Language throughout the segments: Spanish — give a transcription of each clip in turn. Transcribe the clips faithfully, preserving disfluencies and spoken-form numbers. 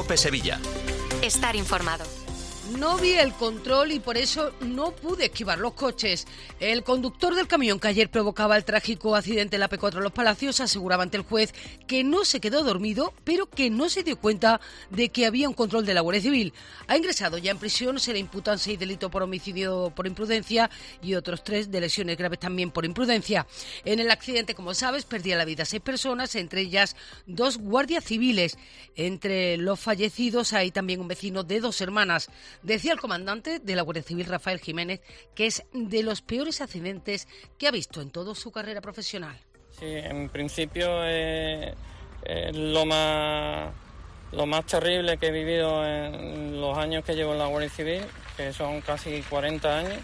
COPE Sevilla. Estar informado. No vi el control y por eso no pude esquivar los coches. El conductor del camión que ayer provocaba el trágico accidente en la P cuatro Los Palacios aseguraba ante el juez que no se quedó dormido, pero que no se dio cuenta de que había un control de la Guardia Civil. Ha ingresado ya en prisión, se le imputan seis delitos por homicidio por imprudencia y otros tres de lesiones graves también por imprudencia. En el accidente, como sabes, perdían la vida seis personas, entre ellas dos guardias civiles. Entre los fallecidos hay también un vecino de dos hermanas. Decía el comandante de la Guardia Civil, Rafael Jiménez, que es de los peores accidentes que ha visto en toda su carrera profesional. Sí, en principio es, es lo más lo más terrible que he vivido en los años que llevo en la Guardia Civil, que son casi cuarenta años.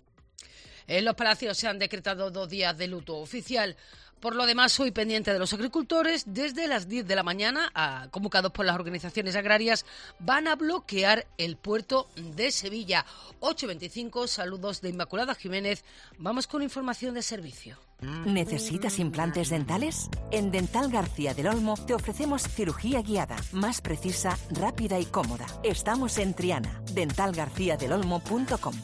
En Los Palacios se han decretado dos días de luto oficial. Por lo demás, soy pendiente de los agricultores. Desde las diez de la mañana, a, convocados por las organizaciones agrarias, van a bloquear el puerto de Sevilla. ocho veinticinco, saludos de Inmaculada Jiménez. Vamos con información de servicio. ¿Necesitas implantes dentales? En Dental García del Olmo te ofrecemos cirugía guiada, más precisa, rápida y cómoda. Estamos en Triana, dental garcía del olmo punto com.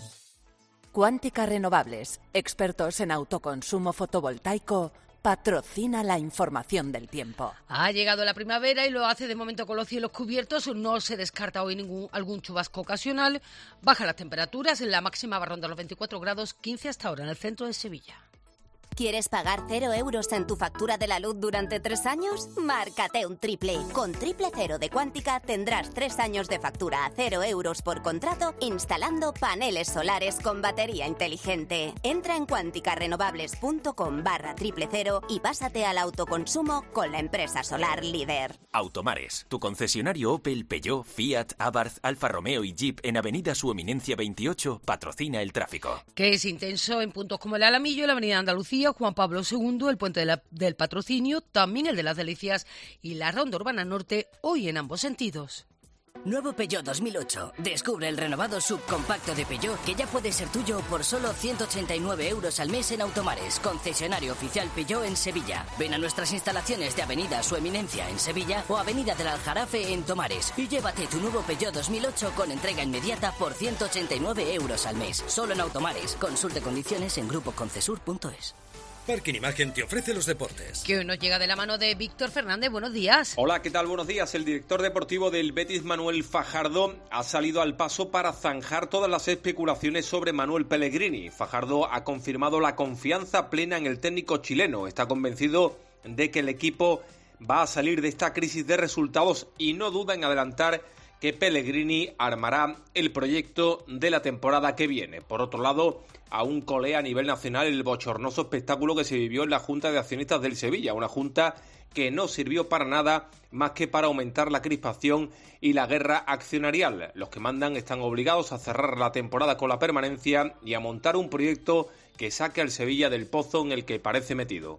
Cuántica Renovables, expertos en autoconsumo fotovoltaico, patrocina la información del tiempo. Ha llegado la primavera y lo hace de momento con los cielos cubiertos. No se descarta hoy ningún algún chubasco ocasional. Bajan las temperaturas, la máxima va a rondar los veinticuatro grados, quince hasta ahora en el centro de Sevilla. ¿Quieres pagar cero euros en tu factura de la luz durante tres años? Márcate un triple. Con Triple Cero de Cuántica tendrás tres años de factura a cero euros por contrato instalando paneles solares con batería inteligente. Entra en cuánticarenovables.com barra triple cero y pásate al autoconsumo con la empresa solar líder. Automares, tu concesionario Opel, Peugeot, Fiat, Abarth, Alfa Romeo y Jeep en Avenida Su Eminencia veintiocho patrocina el tráfico. Que es intenso en puntos como el Alamillo, la Avenida Andalucía, Juan Pablo segundo, el Puente de la, del Patrocinio, también el de las Delicias y la Ronda Urbana Norte, hoy en ambos sentidos. Nuevo Peugeot dos mil ocho. Descubre el renovado subcompacto de Peugeot que ya puede ser tuyo por solo ciento ochenta y nueve euros al mes en Automares, concesionario oficial Peugeot en Sevilla. Ven a nuestras instalaciones de Avenida Su Eminencia en Sevilla o Avenida del Aljarafe en Tomares y llévate tu nuevo Peugeot dos mil ocho con entrega inmediata por ciento ochenta y nueve euros al mes. Solo en Automares. Consulte condiciones en grupo concesur punto es. Parking Imagen te ofrece los deportes. Que hoy nos llega de la mano de Víctor Fernández. Buenos días. Hola, ¿qué tal? Buenos días. El director deportivo del Betis, Manuel Fajardo, ha salido al paso para zanjar todas las especulaciones sobre Manuel Pellegrini. Fajardo ha confirmado la confianza plena en el técnico chileno. Está convencido de que el equipo va a salir de esta crisis de resultados y no duda en adelantar que Pellegrini armará el proyecto de la temporada que viene. Por otro lado, aún colea a nivel nacional el bochornoso espectáculo que se vivió en la Junta de Accionistas del Sevilla, una junta que no sirvió para nada más que para aumentar la crispación y la guerra accionarial. Los que mandan están obligados a cerrar la temporada con la permanencia y a montar un proyecto que saque al Sevilla del pozo en el que parece metido.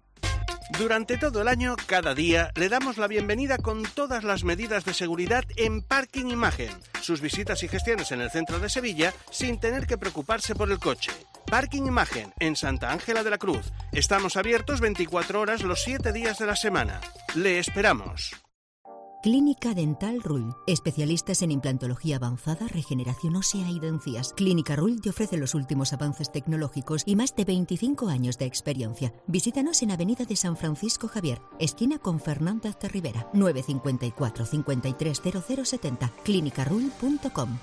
Durante todo el año, cada día, le damos la bienvenida con todas las medidas de seguridad en Parking Imagen. Sus visitas y gestiones en el centro de Sevilla sin tener que preocuparse por el coche. Parking Imagen, en Santa Ángela de la Cruz. Estamos abiertos veinticuatro horas los siete días de la semana. Le esperamos. Clínica Dental Rull. Especialistas en implantología avanzada, regeneración ósea y encías. Clínica Rull te ofrece los últimos avances tecnológicos y más de veinticinco años de experiencia. Visítanos en Avenida de San Francisco Javier, esquina con Fernández de Rivera, nueve cinco cuatro, cinco tres cero cero siete cero, clínica rull punto com.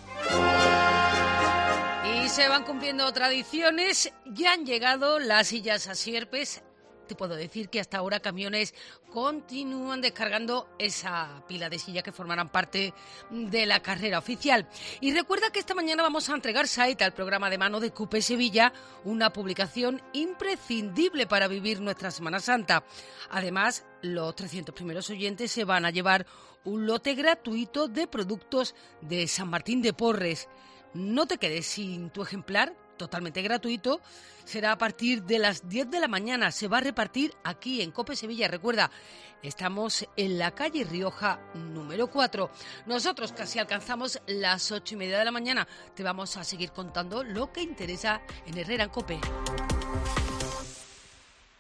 Y se van cumpliendo tradiciones. Ya han llegado las sillas a Sierpes. Te puedo decir que hasta ahora camiones continúan descargando esa pila de sillas que formarán parte de la carrera oficial. Y recuerda que esta mañana vamos a entregar site al programa de mano de CUPE Sevilla, una publicación imprescindible para vivir nuestra Semana Santa. Además, los trescientos primeros oyentes se van a llevar un lote gratuito de productos de San Martín de Porres. No te quedes sin tu ejemplar, totalmente gratuito. Será a partir de las diez de la mañana. Se va a repartir aquí en COPE Sevilla. Recuerda, estamos en la calle Rioja número cuatro. Nosotros casi alcanzamos las ocho y media de la mañana. Te vamos a seguir contando lo que interesa en Herrera en COPE.